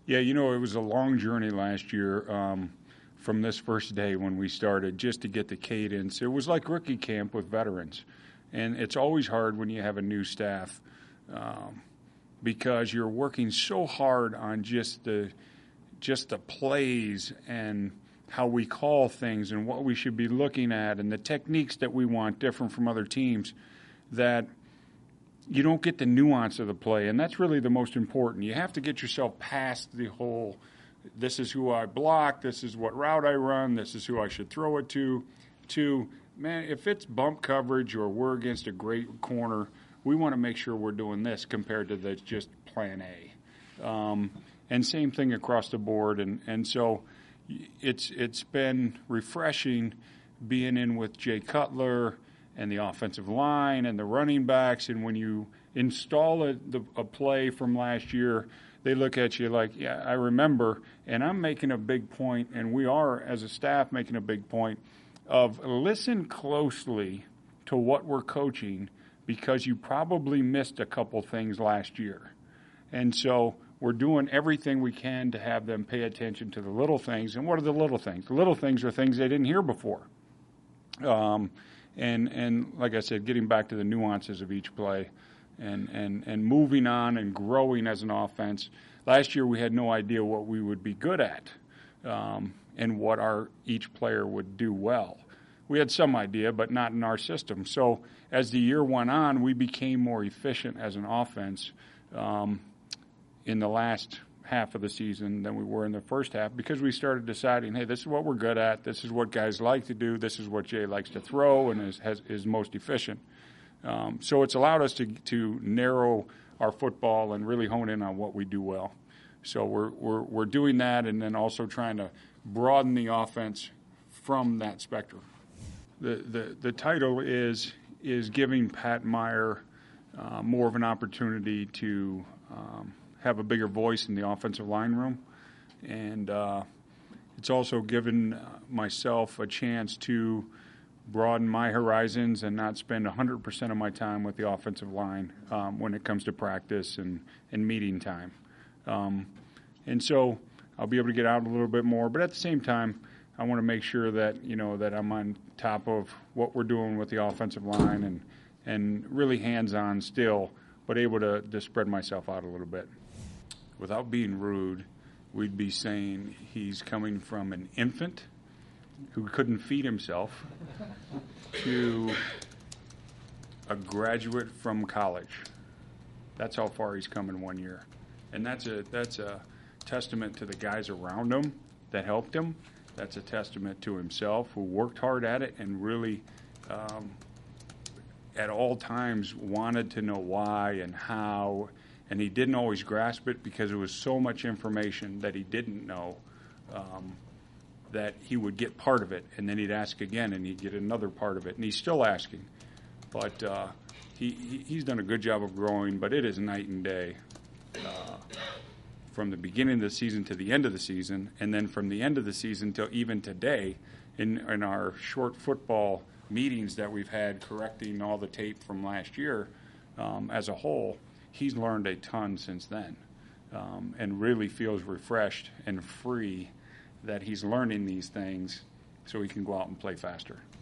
Yeah, it was a long journey last year from this first day when we started just to get the cadence. It was like rookie camp with veterans. And it's always hard when you have a new staff because you're working so hard on just the plays and how we call things and what we should be looking at and the techniques that we want different from other teams that you don't get the nuance of the play, and that's really the most important. You have to get yourself past the whole, this is who I block, this is what route I run, this is who I should throw it to, man, if it's bump coverage or we're against a great corner, we want to make sure we're doing this compared to the just plan A. And same thing across the board, and so it's been refreshing being in with Jay Cutler and the offensive line and the running backs. And when you install a play from last year, they look at you like, yeah, I remember. And I'm making a big point, and we are, as a staff, making a big point of listen closely to what we're coaching because you probably missed a couple things last year. And so we're doing everything we can to have them pay attention to the little things. And what are the little things? The little things are things they didn't hear before. And like I said, getting back to the nuances of each play and moving on and growing as an offense. Last year we had no idea what we would be good at and what each player would do well. We had some idea, but not in our system. So as the year went on, we became more efficient as an offense in the last half of the season than we were in the first half because we started deciding, hey, this is what we're good at, this is what guys like to do, this is what Jay likes to throw and is most efficient. So it's allowed us to narrow our football and really hone in on what we do well. So we're doing that and then also trying to broaden the offense from that spectrum. The title is giving Pat Meyer more of an opportunity to have a bigger voice in the offensive line room. And it's also given myself a chance to broaden my horizons and not spend 100% of my time with the offensive line when it comes to practice and meeting time. And so I'll be able to get out a little bit more. But at the same time, I want to make sure that, that I'm on top of what we're doing with the offensive line and really hands-on still, but able to spread myself out a little bit. Without being rude, we'd be saying he's coming from an infant who couldn't feed himself to a graduate from college. That's how far he's come in 1 year. And that's a testament to the guys around him that helped him. That's a testament to himself, who worked hard at it and really at all times wanted to know why and how. And he didn't always grasp it because there was so much information that he didn't know that he would get part of it, and then he'd ask again, and he'd get another part of it, and he's still asking. But he's done a good job of growing, but it is night and day from the beginning of the season to the end of the season, and then from the end of the season till even today in our short football meetings that we've had correcting all the tape from last year as a whole. He's learned a ton since then and really feels refreshed and free that he's learning these things so he can go out and play faster.